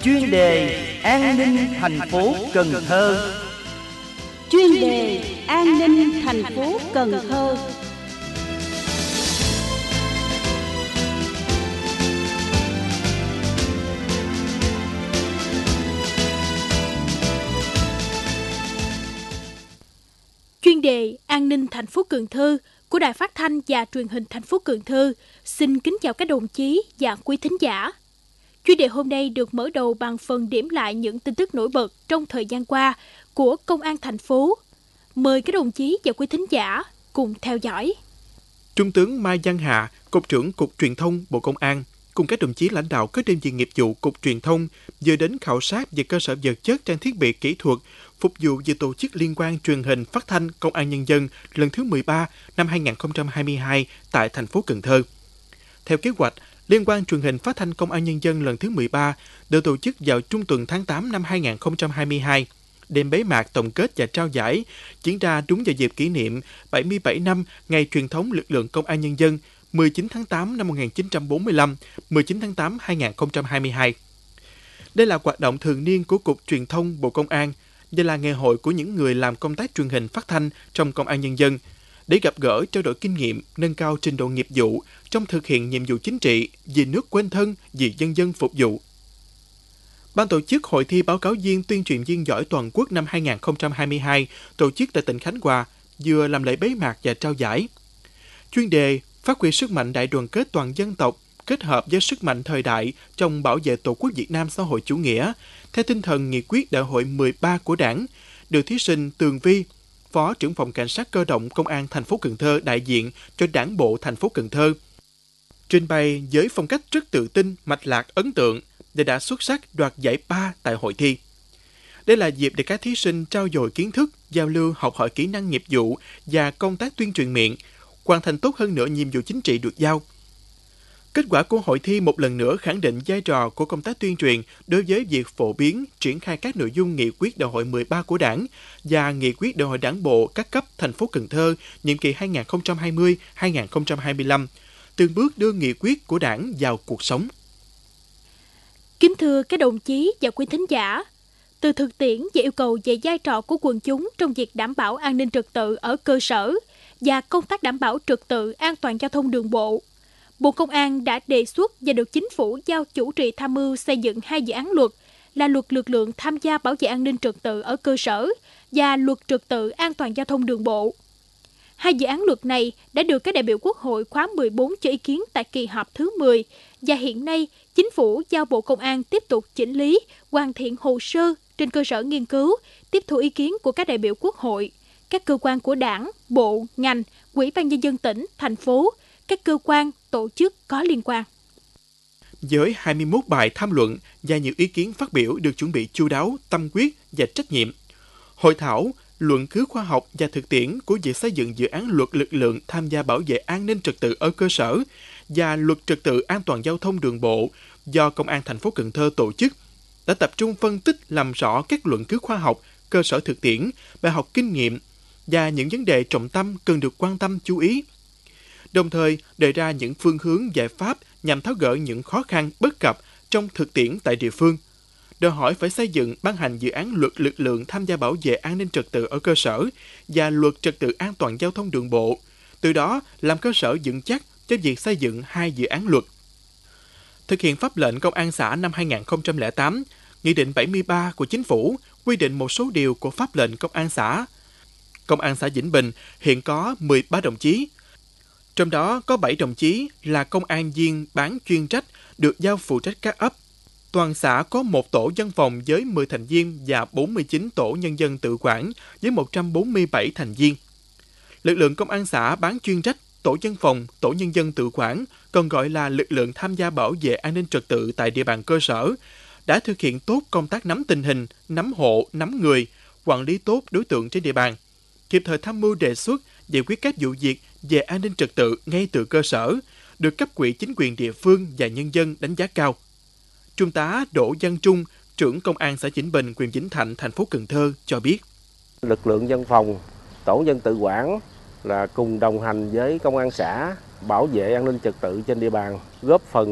chuyên đề an ninh thành phố Cần Thơ. Chuyên đề an ninh thành phố Cần Thơ. Chuyên đề an ninh thành phố Cần Thơ của Đài Phát thanh và Truyền hình thành phố Cần Thơ xin kính chào các đồng chí và quý thính giả. Chuyên đề hôm nay được mở đầu bằng phần điểm lại những tin tức nổi bật trong thời gian qua của Công an thành phố. Mời các đồng chí và quý thính giả cùng theo dõi. Trung tướng Mai Văn Hà, Cục trưởng Cục Truyền thông Bộ Công an, cùng các đồng chí lãnh đạo các đơn vị nghiệp vụ Cục Truyền thông vừa đến khảo sát về cơ sở vật chất, trang thiết bị kỹ thuật phục vụ về tổ chức liên quan truyền hình phát thanh Công an Nhân dân lần thứ 13 năm 2022 tại thành phố Cần Thơ. Theo kế hoạch, Liên quan truyền hình phát thanh Công an Nhân dân lần thứ 13 được tổ chức vào trung tuần tháng 8 năm 2022. Đêm bế mạc tổng kết và trao giải diễn ra đúng vào dịp kỷ niệm 77 năm Ngày truyền thống lực lượng Công an Nhân dân 19 tháng 8 năm 1945, 19 tháng 8 2022. Đây là hoạt động thường niên của Cục Truyền thông Bộ Công an và là ngày hội của những người làm công tác truyền hình phát thanh trong Công an Nhân dân để gặp gỡ, trao đổi kinh nghiệm, nâng cao trình độ nghiệp vụ trong thực hiện nhiệm vụ chính trị vì nước quên thân, vì nhân dân phục vụ. Ban tổ chức Hội thi báo cáo viên tuyên truyền viên giỏi toàn quốc năm 2022 tổ chức tại tỉnh Khánh Hòa vừa làm lễ bế mạc và trao giải. Chuyên đề phát huy sức mạnh đại đoàn kết toàn dân tộc kết hợp với sức mạnh thời đại trong bảo vệ Tổ quốc Việt Nam xã hội chủ nghĩa theo tinh thần nghị quyết Đại hội 13 của Đảng, được thí sinh Tường Vi, Phó trưởng phòng Cảnh sát cơ động Công an thành phố Cần Thơ đại diện cho Đảng bộ thành phố Cần Thơ trình bày với phong cách rất tự tin, mạch lạc, ấn tượng và đã xuất sắc đoạt giải 3 tại hội thi. Đây là dịp để các thí sinh trau dồi kiến thức, giao lưu, học hỏi kỹ năng nghiệp vụ và công tác tuyên truyền miệng, hoàn thành tốt hơn nữa nhiệm vụ chính trị được giao. Kết quả của hội thi một lần nữa khẳng định vai trò của công tác tuyên truyền đối với việc phổ biến, triển khai các nội dung nghị quyết Đại hội 13 của Đảng và nghị quyết Đại hội Đảng bộ các cấp thành phố Cần Thơ nhiệm kỳ 2020-2025, từng bước đưa nghị quyết của Đảng vào cuộc sống. Kính thưa các đồng chí và quý thính giả, từ thực tiễn và yêu cầu về vai trò của quần chúng trong việc đảm bảo an ninh trật tự ở cơ sở và công tác đảm bảo trật tự an toàn giao thông đường bộ, Bộ Công an đã đề xuất và được Chính phủ giao chủ trì tham mưu xây dựng 2 dự án luật là Luật lực lượng tham gia bảo vệ an ninh trật tự ở cơ sở và Luật trật tự an toàn giao thông đường bộ. 2 dự án luật này đã được các đại biểu Quốc hội khóa 14 cho ý kiến tại kỳ họp thứ 10 và hiện nay Chính phủ giao Bộ Công an tiếp tục chỉnh lý, hoàn thiện hồ sơ trên cơ sở nghiên cứu, tiếp thu ý kiến của các đại biểu Quốc hội, các cơ quan của Đảng, Bộ, ngành, Ủy ban Nhân dân tỉnh, thành phố, các cơ quan, tổ chức có liên quan. Với 21 bài tham luận và nhiều ý kiến phát biểu được chuẩn bị chu đáo, tâm huyết và trách nhiệm, hội thảo luận cứ khoa học và thực tiễn của việc xây dựng dự án luật lực lượng tham gia bảo vệ an ninh trật tự ở cơ sở và luật trật tự an toàn giao thông đường bộ do Công an thành phố Cần Thơ tổ chức đã tập trung phân tích làm rõ các luận cứ khoa học, cơ sở thực tiễn, bài học kinh nghiệm và những vấn đề trọng tâm cần được quan tâm chú ý. Đồng thời đề ra những phương hướng giải pháp nhằm tháo gỡ những khó khăn bất cập trong thực tiễn tại địa phương, đòi hỏi phải xây dựng ban hành dự án luật lực lượng tham gia bảo vệ an ninh trật tự ở cơ sở và luật trật tự an toàn giao thông đường bộ, từ đó làm cơ sở vững chắc cho việc xây dựng 2 dự án luật. Thực hiện pháp lệnh Công an xã năm 2008, Nghị định 73 của Chính phủ quy định một số điều của pháp lệnh Công an xã. Công an xã Vĩnh Bình hiện có 13 đồng chí, trong đó có 7 đồng chí là công an viên bán chuyên trách được giao phụ trách các ấp. Toàn xã có 1 tổ dân phòng với 10 thành viên và 49 tổ nhân dân tự quản với 147 thành viên. Lực lượng công an xã bán chuyên trách, tổ dân phòng, tổ nhân dân tự quản, còn gọi là lực lượng tham gia bảo vệ an ninh trật tự tại địa bàn cơ sở, đã thực hiện tốt công tác nắm tình hình, nắm hộ, nắm người, quản lý tốt đối tượng trên địa bàn, kịp thời tham mưu đề xuất giải quyết các vụ việc về an ninh trật tự ngay từ cơ sở, được cấp ủy chính quyền địa phương và nhân dân đánh giá cao. Trung tá Đỗ Văn Trung, trưởng Công an xã Vĩnh Bình, huyện Vĩnh Thạnh, thành phố Cần Thơ cho biết. Lực lượng dân phòng, tổ nhân tự quản là cùng đồng hành với công an xã bảo vệ an ninh trật tự trên địa bàn, góp phần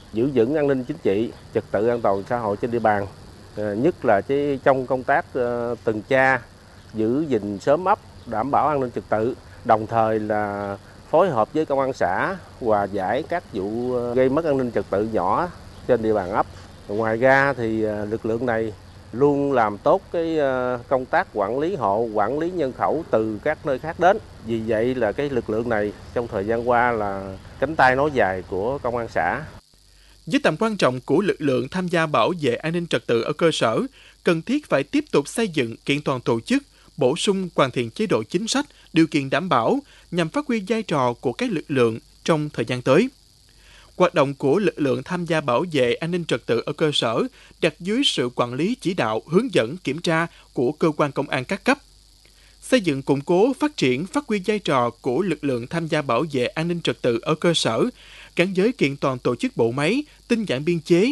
giữ vững an ninh chính trị, trật tự an toàn xã hội trên địa bàn, nhất là trong công tác tuần tra, giữ gìn xóm ấp, đảm bảo an ninh trật tự, đồng thời là phối hợp với công an xã hòa giải các vụ gây mất an ninh trật tự nhỏ trên địa bàn ấp. Ngoài ra thì lực lượng này luôn làm tốt công tác quản lý hộ, quản lý nhân khẩu từ các nơi khác đến. Vì vậy là lực lượng này trong thời gian qua là cánh tay nối dài của công an xã. Với tầm quan trọng của lực lượng tham gia bảo vệ an ninh trật tự ở cơ sở, cần thiết phải tiếp tục xây dựng kiện toàn tổ chức, bổ sung hoàn thiện chế độ chính sách, điều kiện đảm bảo nhằm phát huy vai trò của các lực lượng trong thời gian tới. Hoạt động của lực lượng tham gia bảo vệ an ninh trật tự ở cơ sở đặt dưới sự quản lý chỉ đạo, hướng dẫn, kiểm tra của cơ quan công an các cấp. Xây dựng, củng cố, phát triển, phát huy vai trò của lực lượng tham gia bảo vệ an ninh trật tự ở cơ sở, gắn với kiện toàn tổ chức bộ máy, tinh giản biên chế,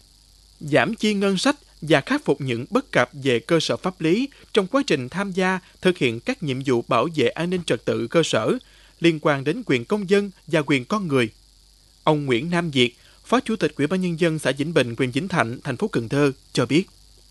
giảm chi ngân sách và khắc phục những bất cập về cơ sở pháp lý trong quá trình tham gia thực hiện các nhiệm vụ bảo vệ an ninh trật tự cơ sở liên quan đến quyền công dân và quyền con người. Ông Nguyễn Nam Việt, Phó Chủ tịch Ủy ban Nhân dân xã Vĩnh Bình, huyện Vĩnh Thạnh, thành phố Cần Thơ cho biết.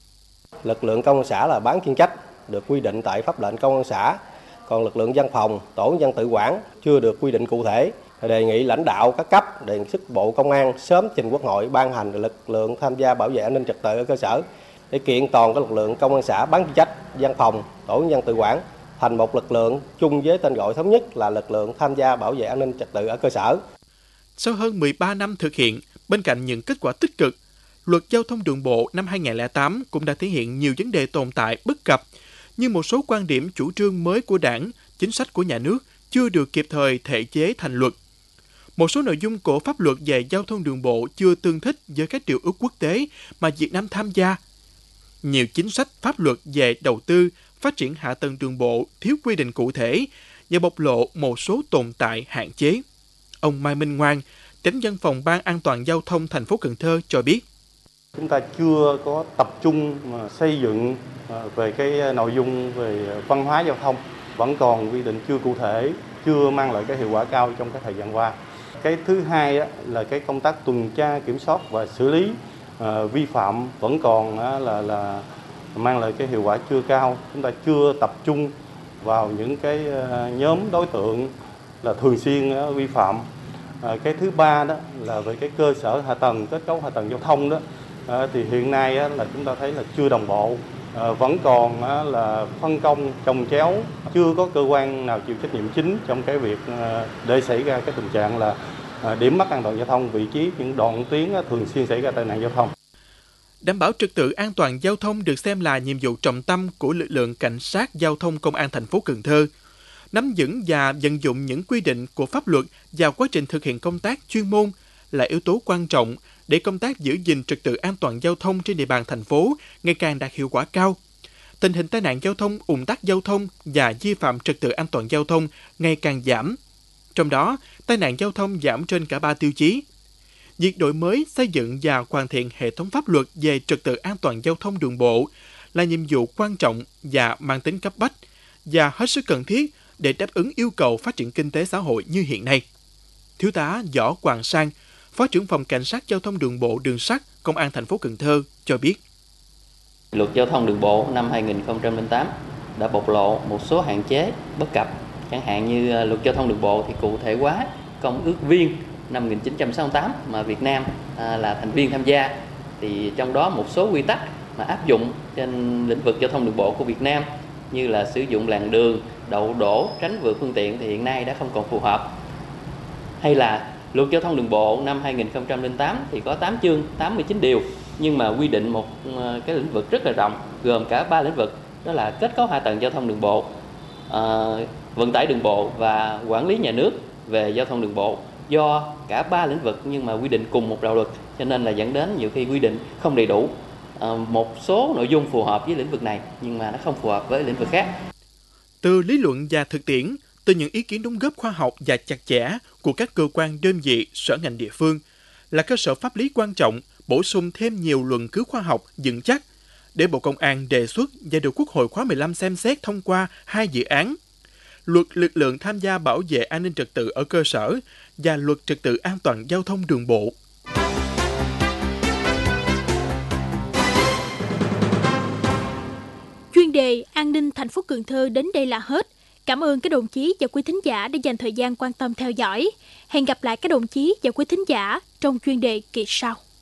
Lực lượng công an xã là bán chuyên trách, được quy định tại pháp lệnh công an xã, còn lực lượng văn phòng, tổ nhân dân tự quản chưa được quy định cụ thể. Đề nghị lãnh đạo các cấp, đề xuất Bộ Công an sớm trình Quốc hội ban hành lực lượng tham gia bảo vệ an ninh trật tự ở cơ sở để kiện toàn các lực lượng công an xã bán chuyên trách, văn phòng, tổ nhân dân tự quản thành một lực lượng chung với tên gọi thống nhất là lực lượng tham gia bảo vệ an ninh trật tự ở cơ sở. Sau hơn 13 năm thực hiện, bên cạnh những kết quả tích cực, Luật Giao thông Đường bộ năm 2008 cũng đã thể hiện nhiều vấn đề tồn tại bất cập, như một số quan điểm chủ trương mới của Đảng, chính sách của nhà nước chưa được kịp thời thể chế thành luật. Một số nội dung của pháp luật về giao thông đường bộ chưa tương thích với các điều ước quốc tế mà Việt Nam tham gia. Nhiều chính sách pháp luật về đầu tư, phát triển hạ tầng đường bộ thiếu quy định cụ thể và bộc lộ một số tồn tại hạn chế. Ông Mai Minh Ngoan, Chánh Văn phòng Ban An toàn Giao thông thành phố Cần Thơ cho biết. Chúng ta chưa có tập trung xây dựng về nội dung về văn hóa giao thông, vẫn còn quy định chưa cụ thể, chưa mang lại hiệu quả cao trong thời gian qua. Cái thứ hai là công tác tuần tra, kiểm soát và xử lý vi phạm vẫn còn là mang lại hiệu quả chưa cao. Chúng ta chưa tập trung vào những nhóm đối tượng là thường xuyên vi phạm. Cái thứ ba đó là về cơ sở hạ tầng, kết cấu hạ tầng giao thông đó thì hiện nay là chúng ta thấy là chưa đồng bộ, vẫn còn là phân công chồng chéo, chưa có cơ quan nào chịu trách nhiệm chính trong việc để xảy ra tình trạng là điểm mất an toàn giao thông, vị trí những đoạn tuyến thường xuyên xảy ra tai nạn giao thông. Đảm bảo trật tự an toàn giao thông được xem là nhiệm vụ trọng tâm của lực lượng cảnh sát giao thông công an thành phố Cần Thơ. Nắm vững và vận dụng những quy định của pháp luật vào quá trình thực hiện công tác chuyên môn là yếu tố quan trọng để công tác giữ gìn trật tự an toàn giao thông trên địa bàn thành phố ngày càng đạt hiệu quả cao. Tình hình tai nạn giao thông, ùn tắc giao thông và vi phạm trật tự an toàn giao thông ngày càng giảm. Trong đó, tai nạn giao thông giảm trên cả 3 tiêu chí. Việc đổi mới, xây dựng và hoàn thiện hệ thống pháp luật về trật tự an toàn giao thông đường bộ là nhiệm vụ quan trọng và mang tính cấp bách và hết sức cần thiết để đáp ứng yêu cầu phát triển kinh tế xã hội như hiện nay. Thiếu tá Võ Hoàng Sang, Phó trưởng phòng Cảnh sát giao thông đường bộ đường sắt, Công an thành phố Cần Thơ cho biết. Luật Giao thông Đường bộ năm 2008 đã bộc lộ một số hạn chế bất cập, chẳng hạn như Luật Giao thông Đường bộ thì cụ thể hóa Công ước Viên năm 1968 mà Việt Nam là thành viên tham gia, thì trong đó một số quy tắc mà áp dụng trên lĩnh vực giao thông đường bộ của Việt Nam như là sử dụng làn đường, đậu đỗ, tránh vượt phương tiện thì hiện nay đã không còn phù hợp. Hay là Luật Giao thông Đường bộ năm 2008 thì có 8 chương, 89 điều, nhưng mà quy định một lĩnh vực rất là rộng, gồm cả 3 lĩnh vực, đó là kết cấu hạ tầng giao thông đường bộ, vận tải đường bộ và quản lý nhà nước về giao thông đường bộ. Do cả 3 lĩnh vực nhưng mà quy định cùng một đạo luật, cho nên là dẫn đến nhiều khi quy định không đầy đủ. Một số nội dung phù hợp với lĩnh vực này nhưng mà nó không phù hợp với lĩnh vực khác. Từ lý luận và thực tiễn, từ những ý kiến đóng góp khoa học và chặt chẽ của các cơ quan đơn vị, sở ngành địa phương là cơ sở pháp lý quan trọng, bổ sung thêm nhiều luận cứu khoa học vững chắc để Bộ Công an đề xuất và được Quốc hội khóa 15 xem xét thông qua 2 dự án: Luật lực lượng tham gia bảo vệ an ninh trật tự ở cơ sở và Luật trật tự an toàn giao thông đường bộ. đề An ninh thành phố Cần Thơ đến đây là hết. Cảm ơn các đồng chí và quý thính giả đã dành thời gian quan tâm theo dõi. Hẹn gặp lại các đồng chí và quý thính giả trong chuyên đề kỳ sau.